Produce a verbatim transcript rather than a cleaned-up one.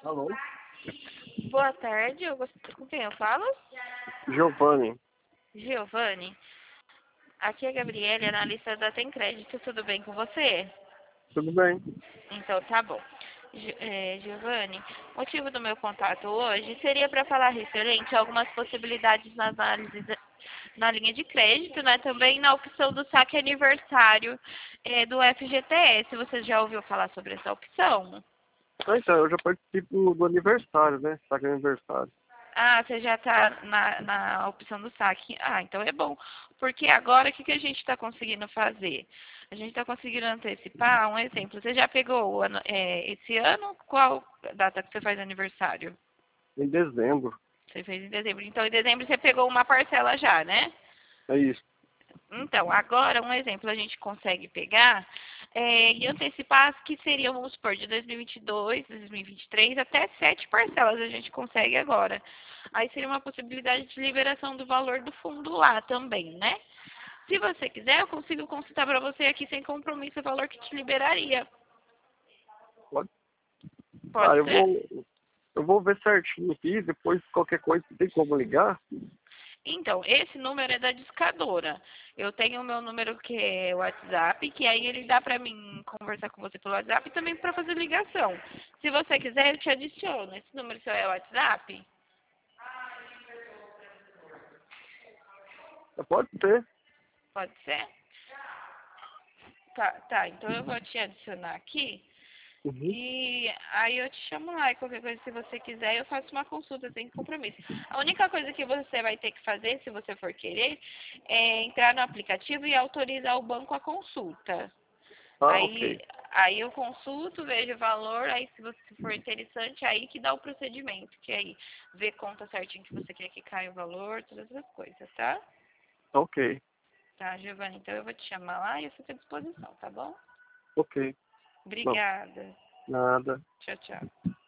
Alô? Boa tarde, eu gost... com quem eu falo? Giovanni. Giovanni. Aqui é a Gabriela, analista da Tem Crédito, tudo bem com você? Tudo bem? Então tá bom. Gi- é, Giovanni, o motivo do meu contato hoje seria para falar referente a algumas possibilidades nas análises da- na linha de crédito, né? Também na opção do saque aniversário é, do F G T S. Você já ouviu falar sobre essa opção? Ah, então, eu já participo do aniversário, né? Saque aniversário. Ah, você já está na, na opção do saque. Ah, então é bom. Porque agora o que, que a gente está conseguindo fazer? A gente está conseguindo antecipar, um exemplo. Você já pegou o ano- é, esse ano? Qual data que você faz aniversário? Em dezembro. Você fez em dezembro. Então, em dezembro você pegou uma parcela já, né? É isso. Então, agora, um exemplo, a gente consegue pegar é, e antecipar as que seriam, vamos supor, de dois mil e vinte e dois, dois mil e vinte e três, até sete parcelas a gente consegue agora. Aí seria uma possibilidade de liberação do valor do fundo lá também, né? Se você quiser, eu consigo consultar para você aqui sem compromisso o valor que te liberaria. Pode? Pode Ah, eu ser? vou, eu vou ver certinho aqui, depois qualquer coisa, tem como ligar? Então, esse número é da discadora. Eu tenho o meu número que é o WhatsApp, que aí ele dá pra mim conversar com você pelo WhatsApp e também pra fazer ligação. Se você quiser, eu te adiciono. Esse número seu é o WhatsApp? Ah, pode ser. Pode ser? Tá, tá. Então eu vou te adicionar aqui. Uhum. E aí eu te chamo lá e qualquer coisa, se você quiser, eu faço uma consulta sem compromisso. A única coisa que você vai ter que fazer, se você for querer, é entrar no aplicativo e autorizar o banco a consulta. Ah, Aí, ok. aí eu consulto, vejo o valor, aí se você for interessante, aí que dá o procedimento, que aí vê conta certinho que você quer que caia o valor, todas essas coisas, tá? Ok. Tá, Giovanni, então eu vou te chamar lá e eu fico à disposição, tá bom? Ok. Não, Obrigada. nada. Tchau, tchau.